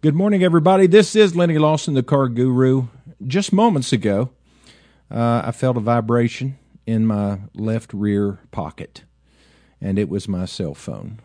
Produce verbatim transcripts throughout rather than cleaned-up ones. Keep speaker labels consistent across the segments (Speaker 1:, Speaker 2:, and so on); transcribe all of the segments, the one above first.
Speaker 1: Good morning, everybody. This is Lenny Lawson, the Car Guru. Just moments ago, uh, I felt a vibration in my left rear pocket, and it was my cell phone.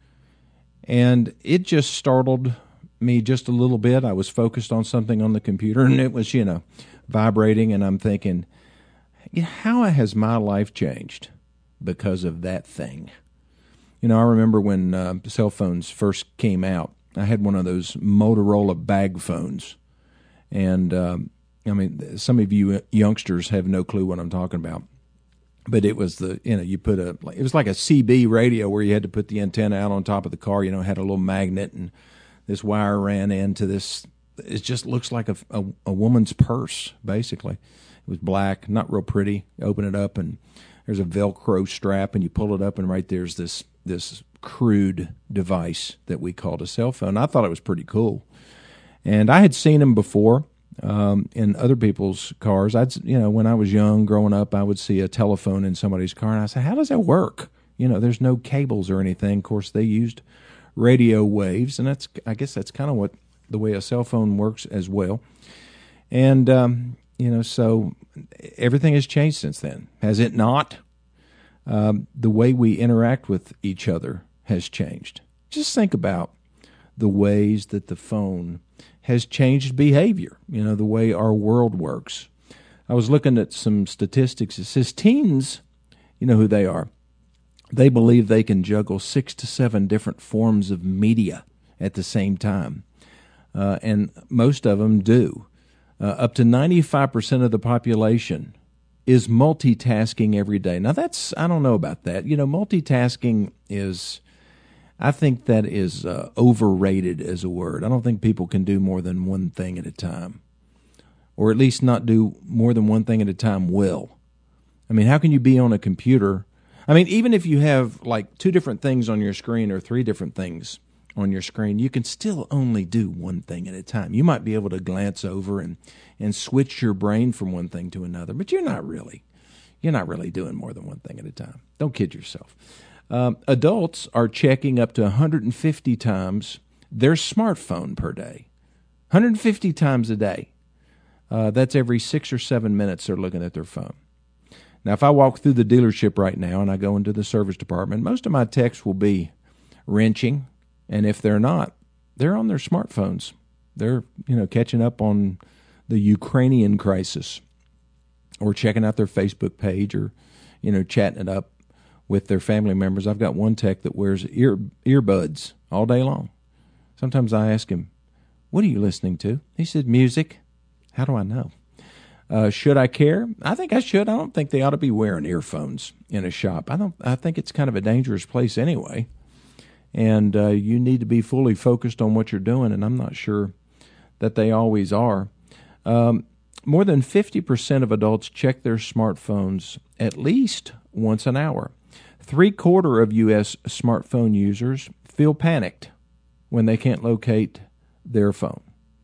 Speaker 1: And it just startled me just a little bit. I was focused on something on the computer, and it was, you know, vibrating, and I'm thinking, you know, how has my life changed because of that thing? You know, I remember when uh, cell phones first came out, I had one of those Motorola bag phones. And, um, I mean, some of you youngsters have no clue what I'm talking about. But it was the, you know, you put a, it was like a C B radio where you had to put the antenna out on top of the car. You know, it had a little magnet, and this wire ran into this. It just looks like a, a, a woman's purse, basically. It was black, not real pretty. You open it up, and there's a Velcro strap, and you pull it up, and right there's this this crude device that we called a cell phone. I thought it was pretty cool. And I had seen them before um, in other people's cars. I'd, you know, when I was young, growing up, I would see a telephone in somebody's car, and I said, how does that work? You know, there's no cables or anything. Of course, they used radio waves, and that's, I guess that's kind of what the way a cell phone works as well. And, um, you know, so everything has changed since then. Has it not? Um, the way we interact with each other has changed. Just think about the ways that the phone has changed behavior, you know, the way our world works. I was looking at some statistics. It says teens, you know who they are, they believe they can juggle six to seven different forms of media at the same time, uh, and most of them do. Uh, up to ninety-five percent of the population is multitasking every day. Now, that's, I don't know about that. You know, multitasking is, I think that is uh, overrated as a word. I don't think people can do more than one thing at a time, or at least not do more than one thing at a time well. I mean, how can you be on a computer? I mean, even if you have like two different things on your screen or three different things on your screen, you can still only do one thing at a time. You might be able to glance over and, and switch your brain from one thing to another, but you're not really. You're not really doing more than one thing at a time. Don't kid yourself. Um, adults are checking up to one hundred fifty times their smartphone per day. one hundred fifty times a day. Uh, that's every six or seven minutes they're looking at their phone. Now, if I walk through the dealership right now and I go into the service department, most of my techs will be wrenching. And if they're not, they're on their smartphones. They're, you know, catching up on the Ukrainian crisis, or checking out their Facebook page, or, you know, chatting it up with their family members. I've got one tech that wears ear earbuds all day long. Sometimes I ask him, what are you listening to? He said, music. How do I know? Uh, should I care? I think I should. I don't think they ought to be wearing earphones in a shop. I don't. I think it's kind of a dangerous place anyway. And uh, you need to be fully focused on what you're doing, and I'm not sure that they always are. Um, more than fifty percent of adults check their smartphones at least once an hour. Three-quarter of U S smartphone users feel panicked when they can't locate their phone.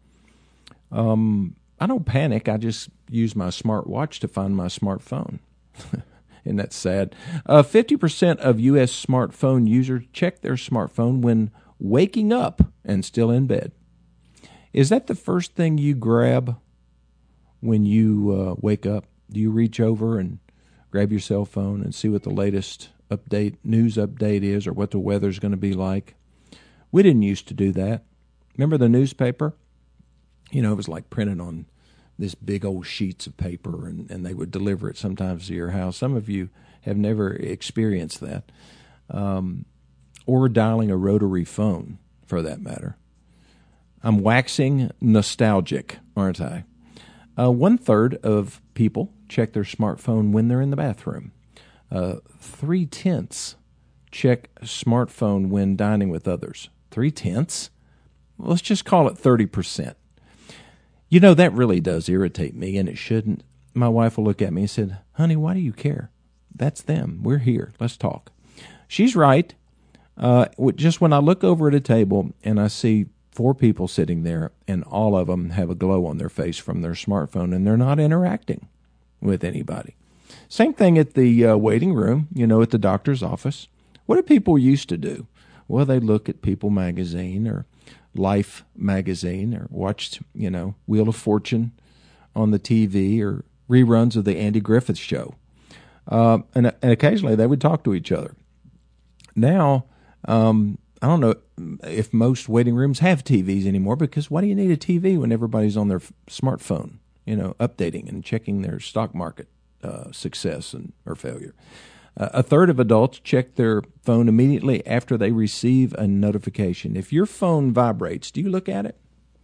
Speaker 1: Um, I don't panic. I just use my smartwatch to find my smartphone. Isn't that sad? Uh, fifty percent of U S smartphone users check their smartphone when waking up and still in bed. Is that the first thing you grab when you uh, wake up? Do you reach over and grab your cell phone and see what the latest update, news update is, or what the weather's going to be like? We didn't used to do that. Remember the newspaper? You know, it was like printed on this big old sheets of paper, and, and they would deliver it sometimes to your house. Some of you have never experienced that. Um, or dialing a rotary phone, for that matter. I'm waxing nostalgic, aren't I? Uh, one-third of people check their smartphone when they're in the bathroom. Uh, three-tenths check smartphone when dining with others. Three-tenths? Let's just call it thirty percent. You know, that really does irritate me, and it shouldn't. My wife will look at me and said, honey, why do you care? That's them. We're here. Let's talk. She's right. Uh, just when I look over at a table and I see four people sitting there, and all of them have a glow on their face from their smartphone, and they're not interacting with anybody. Same thing at the uh, waiting room, you know, at the doctor's office. What do people used to do? Well, they look at People magazine or Life magazine or watched, you know, Wheel of Fortune on the T V or reruns of the Andy Griffith Show. Uh, and, and occasionally they would talk to each other. Now, um, I don't know if most waiting rooms have T Vs anymore, because why do you need a T V when everybody's on their f- smartphone, you know, updating and checking their stock market uh, success and or failure? Uh, a third of adults check their phone immediately after they receive a notification. If your phone vibrates, do you look at it?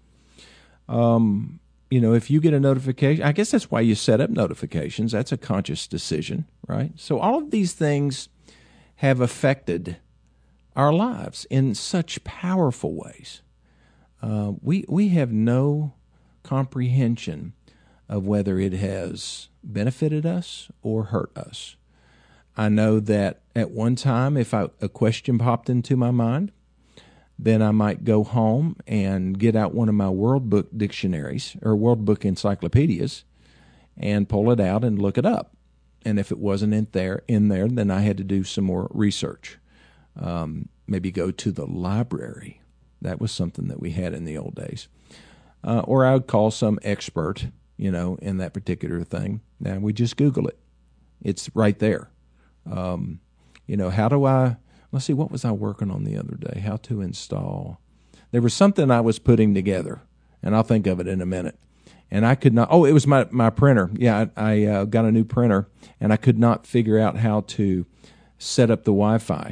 Speaker 1: Um, you know, if you get a notification, I guess that's why you set up notifications. That's a conscious decision, right? So all of these things have affected our lives in such powerful ways. Uh, we we have no comprehension of whether it has benefited us or hurt us. I know that at one time, if I, a question popped into my mind, then I might go home and get out one of my World Book dictionaries or World Book encyclopedias and pull it out and look it up. And if it wasn't in there, in there, then I had to do some more research. Um, maybe go to the library. That was something that we had in the old days. Uh, or I would call some expert, you know, in that particular thing. Now we just Google it. It's right there. Um, you know, how do I, let's see, what was I working on the other day? How to install. There was something I was putting together, and I'll think of it in a minute. And I could not, oh, it was my, my printer. Yeah, I, I uh, got a new printer, and I could not figure out how to set up the Wi-Fi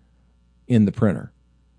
Speaker 1: in the printer.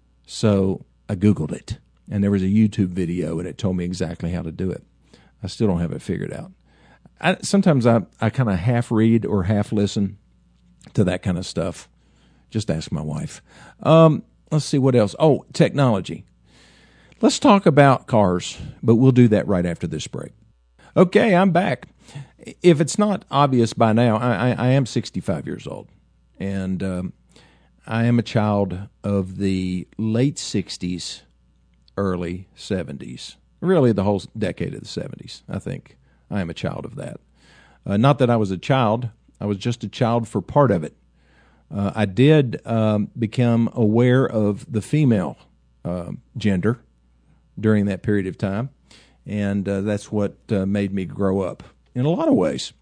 Speaker 1: So I Googled it, and there was a YouTube video, and it told me exactly how to do it. I still don't have it figured out. I, sometimes I, I kind of half read or half listen to that kind of stuff. Just ask my wife. Um, let's see what else. Oh, technology. Let's talk about cars, but we'll do that right after this break. Okay, I'm back. If it's not obvious by now, I, I, I am sixty-five years old, and um, I am a child of the late sixties, early seventies. Really, the whole decade of the seventies, I think. I am a child of that. Uh, not that I was a child. I was just a child for part of it. Uh, I did um, become aware of the female uh, gender during that period of time, and uh, that's what uh, made me grow up in a lot of ways.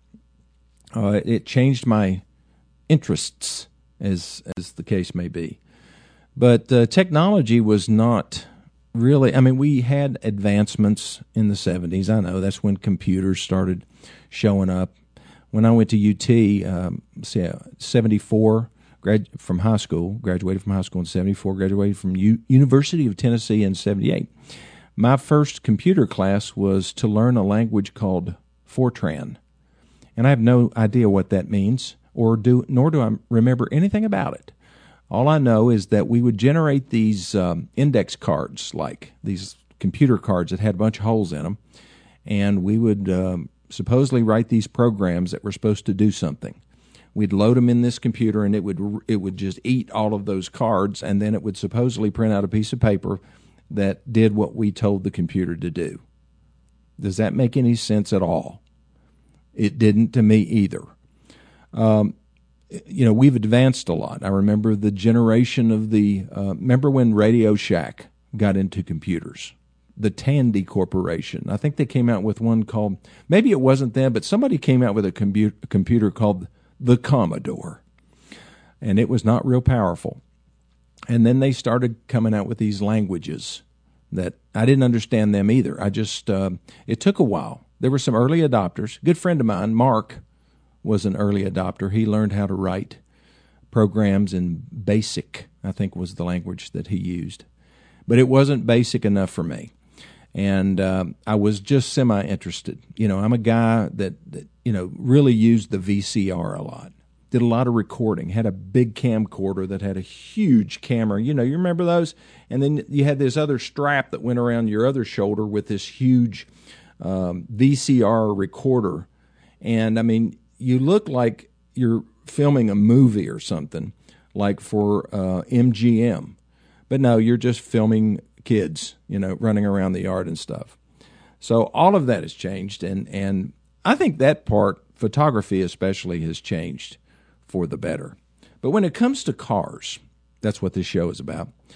Speaker 1: Uh, it changed my interests, as as the case may be. But uh, technology was not really, I mean, we had advancements in the seventies. I know that's when computers started showing up. When I went to U T, um, say, seventy-four, grad, from high school, graduated from high school in seventy-four, graduated from U- University of Tennessee in seventy-eight. My first computer class was to learn a language called Fortran, and I have no idea what that means, or do nor do I remember anything about it. All I know is that we would generate these um, index cards, like these computer cards that had a bunch of holes in them, and we would um, supposedly write these programs that were supposed to do something. We'd load them in this computer, and it would it would just eat all of those cards, and then it would supposedly print out a piece of paper that did what we told the computer to do. Does that make any sense at all? It didn't to me either. Um, you know, we've advanced a lot. I remember the generation of the, uh, remember when Radio Shack got into computers? The Tandy Corporation. I think they came out with one called, maybe it wasn't them, but somebody came out with a, compu- a computer called the Commodore. And it was not real powerful. And then they started coming out with these languages that I didn't understand them either. I just, uh, it took a while. There were some early adopters. A good friend of mine, Mark, was an early adopter. He learned how to write programs in BASIC, I think was the language that he used. But it wasn't basic enough for me. And um, I was just semi-interested. You know, I'm a guy that, that, you know, really used the V C R a lot. Did a lot of recording, had a big camcorder that had a huge camera. You know, you remember those? And then you had this other strap that went around your other shoulder with this huge um, V C R recorder. And, I mean, you look like you're filming a movie or something, like for uh, M G M. But no, you're just filming kids, you know, running around the yard and stuff. So all of that has changed, and, and I think that part, photography especially, has changed for the better. But when it comes to cars, that's what this show is about.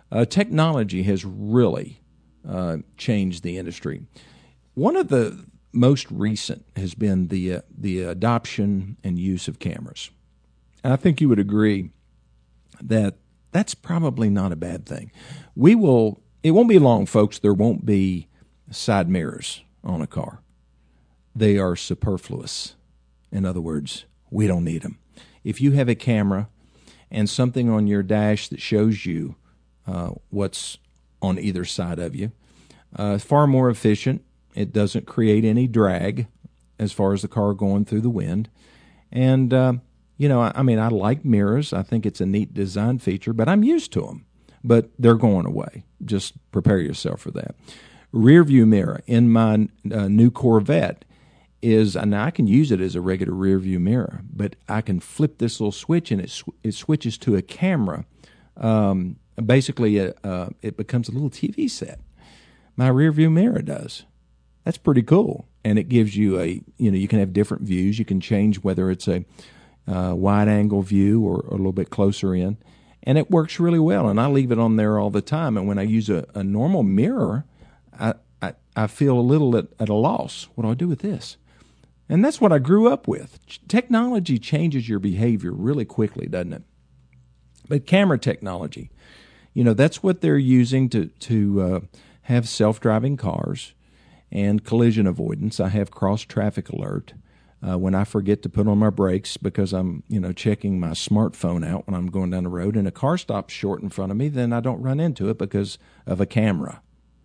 Speaker 1: Uh, technology has really uh, changed the industry. One of the most recent has been the uh, the adoption and use of cameras. And I think you would agree that that's probably not a bad thing. We will. It won't be long, folks. There won't be side mirrors on a car. They are superfluous. In other words, we don't need them. If you have a camera and something on your dash that shows you uh, what's on either side of you, uh, far more efficient. It doesn't create any drag as far as the car going through the wind. And, uh, you know, I, I mean, I like mirrors. I think it's a neat design feature, but I'm used to them. But they're going away. Just prepare yourself for that. Rear view mirror in my uh, new Corvette is, and I can use it as a regular rear view mirror, but I can flip this little switch and it, sw- it switches to a camera. Um, basically, a, uh, it becomes a little T V set. My rear view mirror does. That's pretty cool. And it gives you a, you know, you can have different views. You can change whether it's a uh, wide angle view or, or a little bit closer in. And it works really well. And I leave it on there all the time. And when I use a, a normal mirror, I, I, I feel a little at, at a loss. What do I do with this? And that's what I grew up with. Technology changes your behavior really quickly, doesn't it? But camera technology, you know, that's what they're using to, to uh, have self-driving cars and collision avoidance. I have cross-traffic alert uh, when I forget to put on my brakes because I'm, you know, checking my smartphone out when I'm going down the road and a car stops short in front of me, then I don't run into it because of a camera.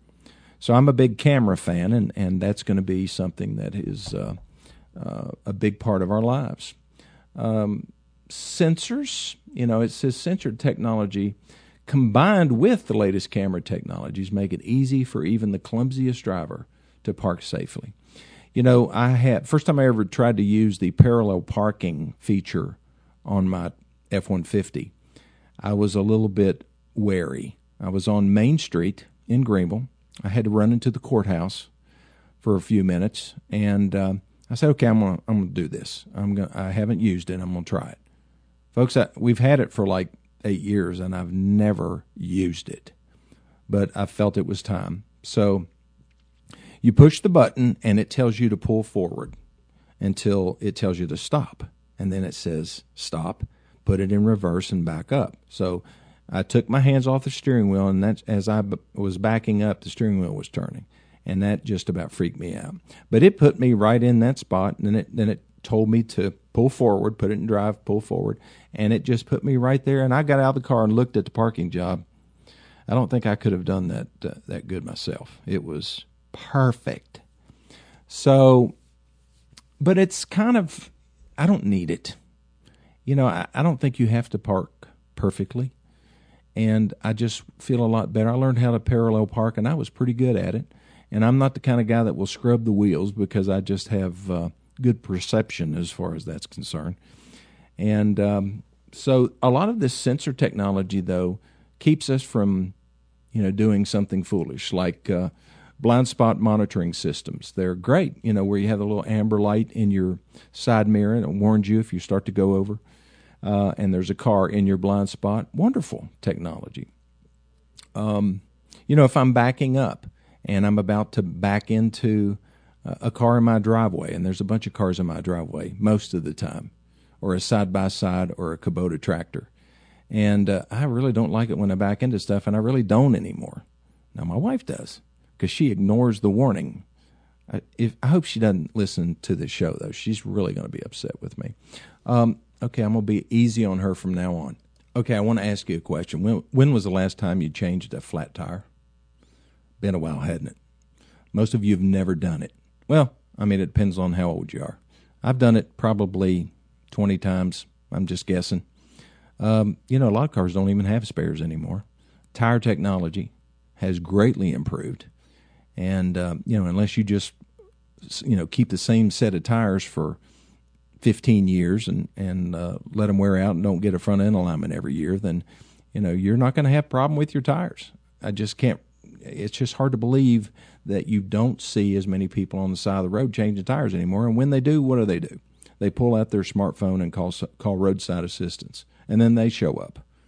Speaker 1: So I'm a big camera fan, and, and that's going to be something that is uh, uh, a big part of our lives. Um, sensors, you know, it says sensor technology combined with the latest camera technologies make it easy for even the clumsiest driver to park safely. You know, I had first time I ever tried to use the parallel parking feature on my F one fifty, I was a little bit wary. I was on Main Street in Greenville. I had to run into the courthouse for a few minutes, and uh, I said, "Okay, I'm gonna I'm gonna do this. I'm gonna I haven't used it. I'm gonna try it." Folks, I, we've had it for like eight years, and I've never used it, but I felt it was time. So you push the button, and it tells you to pull forward until it tells you to stop, and then it says stop, put it in reverse, and back up. So I took my hands off the steering wheel, and that's, as I b- was backing up, the steering wheel was turning, and that just about freaked me out. But it put me right in that spot, and then it, then it told me to pull forward, put it in drive, pull forward, and it just put me right there. And I got out of the car and looked at the parking job. I don't think I could have done that uh, that good myself. It was perfect. So, but it's kind of, I don't need it. You know, I, I don't think you have to park perfectly. And I just feel a lot better. I learned how to parallel park, and I was pretty good at it. And I'm not the kind of guy that will scrub the wheels because I just have uh, good perception as far as that's concerned. And um, so a lot of this sensor technology, though, keeps us from, you know, doing something foolish, like uh, blind spot monitoring systems. They're great, you know, where you have a little amber light in your side mirror, and it warns you if you start to go over. Uh, and there's a car in your blind spot. Wonderful technology. Um, you know, if I'm backing up and I'm about to back into a car in my driveway, and there's a bunch of cars in my driveway most of the time, or a side-by-side or a Kubota tractor. And uh, I really don't like it when I back into stuff, and I really don't anymore. Now, my wife does, because she ignores the warning. I, if, I hope she doesn't listen to this show, though. She's really going to be upset with me. Um, okay, I'm going to be easy on her from now on. Okay, I want to ask you a question. When, when was the last time you changed a flat tire? Been a while, hadn't it? Most of you have never done it. Well, I mean, it depends on how old you are. I've done it probably twenty times. I'm just guessing. Um, you know, a lot of cars don't even have spares anymore. Tire technology has greatly improved. And, um, you know, unless you just, you know, keep the same set of tires for fifteen years and, and uh, let them wear out and don't get a front end alignment every year, then, you know, you're not going to have a problem with your tires. I just can't, it's just hard to believe that you don't see as many people on the side of the road changing tires anymore. And when they do, what do they do? They pull out their smartphone and call call roadside assistance, and then they show up.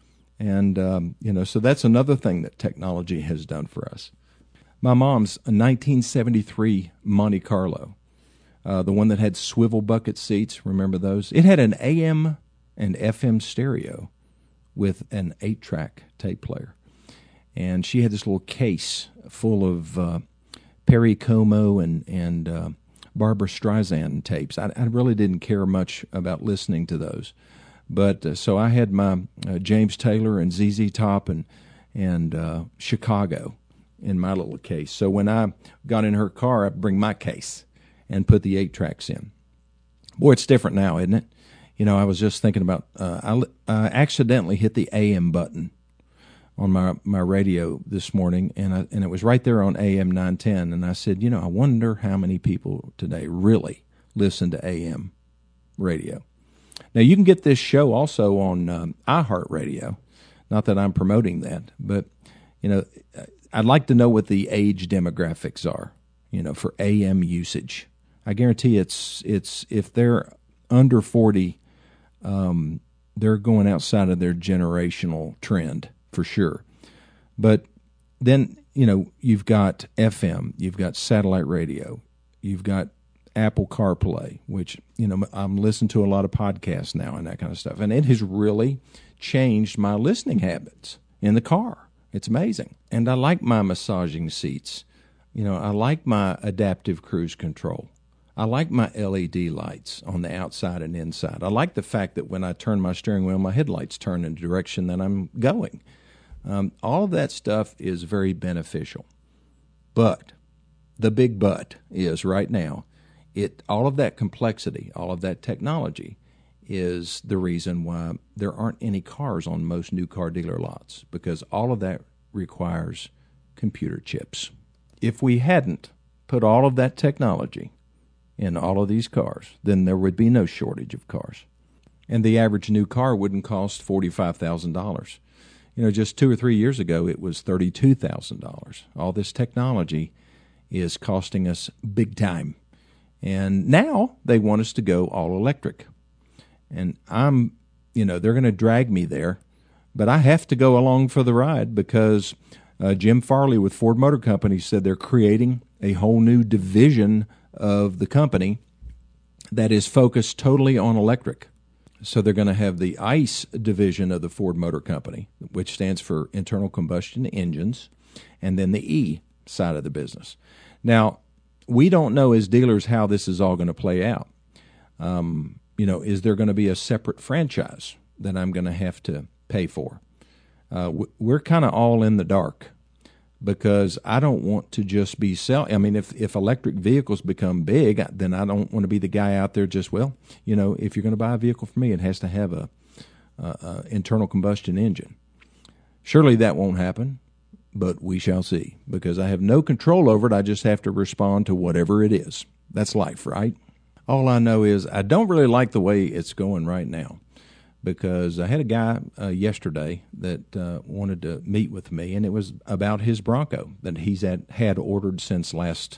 Speaker 1: And, um, you know, so that's another thing that technology has done for us. My mom's a nineteen seventy-three Monte Carlo, uh, the one that had swivel bucket seats. Remember those? It had an A M and F M stereo with an eight-track tape player. And she had this little case full of uh, Perry Como and, and uh, Barbra Streisand tapes. I, I really didn't care much about listening to those. But uh, so I had my uh, James Taylor and Z Z Top and, and uh, Chicago in my little case. So when I got in her car, I'd bring my case and put the eight tracks in. Boy, it's different now, isn't it? You know, I was just thinking about, uh, I, I accidentally hit the A M button on my, my radio this morning, and I, and it was right there on A M nine ten, and I said, you know, I wonder how many people today really listen to A M radio. Now, you can get this show also on um, iHeartRadio. Not that I'm promoting that, but, you know, I'd like to know what the age demographics are, you know, for A M usage. I guarantee it's, it's if they're under forty, um, they're going outside of their generational trend for sure. But then, you know, you've got F M, you've got satellite radio, you've got Apple CarPlay, which, you know, I'm listening to a lot of podcasts now and that kind of stuff. And it has really changed my listening habits in the car. It's amazing. And I like my massaging seats. You know, I like my adaptive cruise control. I like my L E D lights on the outside and inside. I like the fact that when I turn my steering wheel, my headlights turn in the direction that I'm going. Um, all of that stuff is very beneficial. But the big but is right now, it all of that complexity, all of that technology is the reason why there aren't any cars on most new car dealer lots, because all of that requires computer chips. If we hadn't put all of that technology in all of these cars, then there would be no shortage of cars. And the average new car wouldn't cost forty-five thousand dollars. You know, just two or three years ago, it was thirty-two thousand dollars. All this technology is costing us big time. And now they want us to go all electric. And I'm, you know, they're going to drag me there, but I have to go along for the ride because uh, Jim Farley with Ford Motor Company said they're creating a whole new division of the company that is focused totally on electric. So they're going to have the ICE division of the Ford Motor Company, which stands for internal combustion engines, and then the E side of the business. Now, we don't know as dealers how this is all going to play out. Um, you know, is there going to be a separate franchise that I'm going to have to pay for? Uh, we're kind of all in the dark because I don't want to just be selling. I mean, if, if electric vehicles become big, then I don't want to be the guy out there just, well, you know, if you're going to buy a vehicle from me, it has to have a, a, a internal combustion engine. Surely that won't happen, but we shall see because I have no control over it. I just have to respond to whatever it is. That's life, right? All I know is I don't really like the way it's going right now because I had a guy uh, yesterday that uh, wanted to meet with me, and it was about his Bronco that he's at, had ordered since last,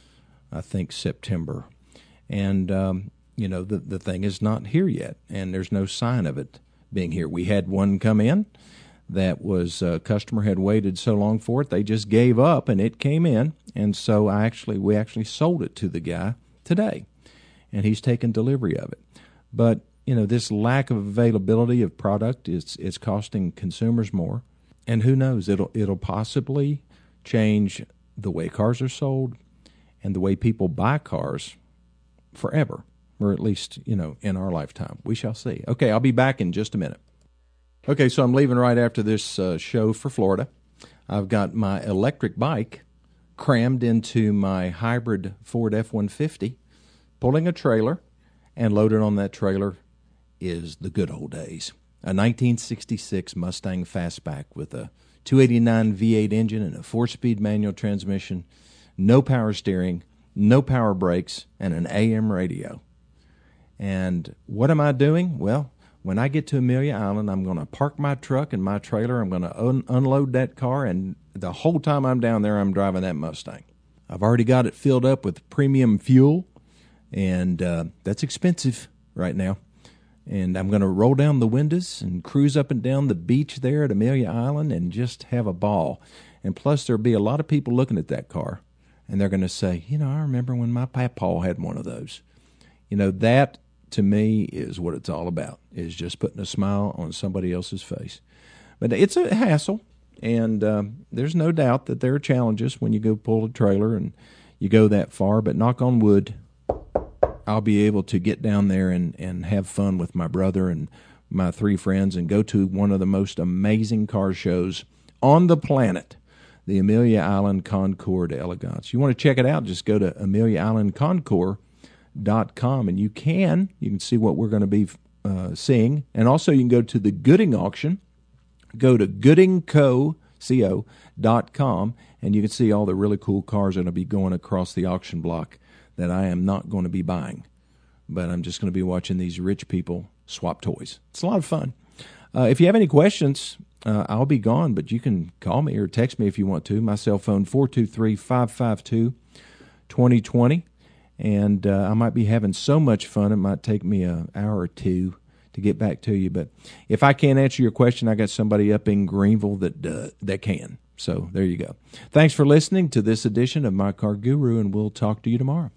Speaker 1: I think, September. And, um, you know, the, the thing is not here yet, and there's no sign of it being here. We had one come in that was a uh, customer had waited so long for it, they just gave up, and it came in. And so I actually we actually sold it to the guy today. And he's taken delivery of it. But, you know, this lack of availability of product is it's costing consumers more. And who knows, it'll it'll possibly change the way cars are sold and the way people buy cars forever, or at least, you know, in our lifetime. We shall see. Okay, I'll be back in just a minute. Okay, so I'm leaving right after this uh, show for Florida. I've got my electric bike crammed into my hybrid Ford F one fifty. Pulling a trailer, and loaded on that trailer is the good old days. A nineteen sixty-six Mustang Fastback with a two eighty-nine V eight engine and a four-speed manual transmission, no power steering, no power brakes, and an A M radio. And what am I doing? Well, when I get to Amelia Island, I'm going to park my truck and my trailer. I'm going to un- unload that car, and the whole time I'm down there, I'm driving that Mustang. I've already got it filled up with premium fuel. And uh, that's expensive right now. And I'm going to roll down the windows and cruise up and down the beach there at Amelia Island and just have a ball. And plus, there'll be a lot of people looking at that car, and they're going to say, you know, I remember when my papaw had one of those. You know, that to me is what it's all about, is just putting a smile on somebody else's face. But it's a hassle, and um, there's no doubt that there are challenges when you go pull a trailer and you go that far. But knock on wood, I'll be able to get down there and, and have fun with my brother and my three friends and go to one of the most amazing car shows on the planet, the Amelia Island Concours d'Elegance. You want to check it out, just go to amelia island concours dot com, and you can you can see what we're going to be uh, seeing. And also you can go to the Gooding auction. Go to gooding co dot com, and you can see all the really cool cars that will be going across the auction block that I am not going to be buying, but I'm just going to be watching these rich people swap toys. It's a lot of fun. Uh, if you have any questions, uh, I'll be gone, but you can call me or text me if you want to. My cell phone, four two three, five five two, two zero two zero. And uh, I might be having so much fun, it might take me an hour or two to get back to you. But if I can't answer your question, I got somebody up in Greenville that uh, that can. So there you go. Thanks for listening to this edition of My Car Guru, and we'll talk to you tomorrow.